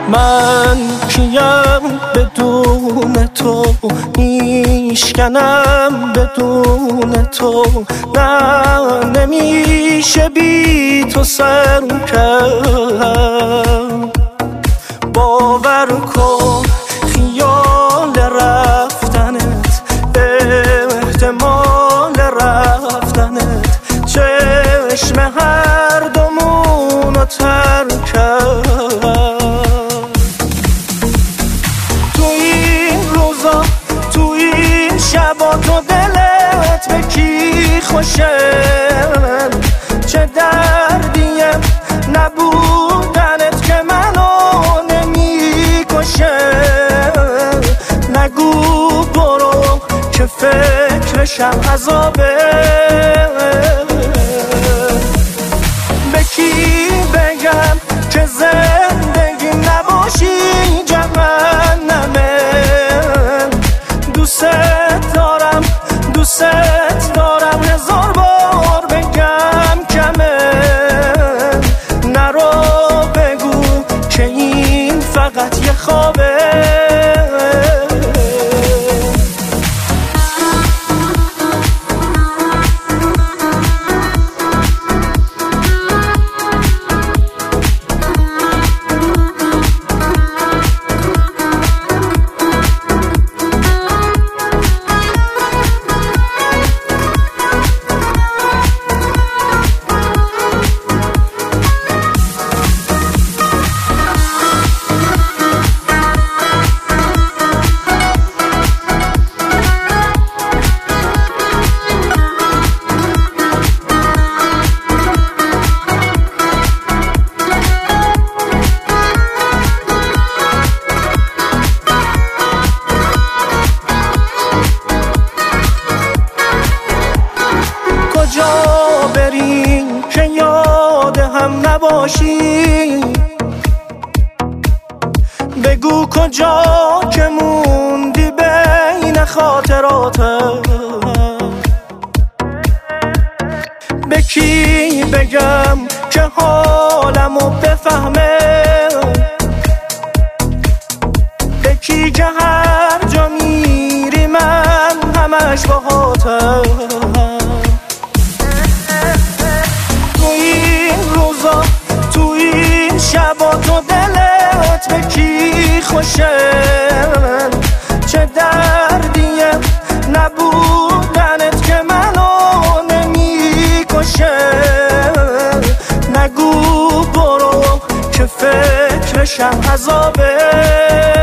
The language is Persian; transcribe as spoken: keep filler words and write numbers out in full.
من کیم بدون تو، میشکنم بدون تو، نه نمیشه بی تو سر کرد. باور کن خیال رفتنت، احتمال رفتنت چشم هر دومونو تر کرد. تو این روزا تو این شبا تو دلت به کی خوشه، چه دردیم نبودنت که منو نمیکشه. نگو برو که فکرشم عذابه، به کی بگم که زندگی نباشی جهنمه. دوست دارم دوست دارم هزار بار بگم کمه. نرو بگو که این فقط یه خوابه. کجا بریم که یاد هم نباشی، بگو کجا که موندی بین خاطراتم. به کی بگم که حالمو بفهمه، به کی که هر جا میری من همش باهاتم. تو این شبا تو دلت به کی خوشه، چه دردیم نبودنت که منو نمیکشه. نگو برو که فکرشم عذابه.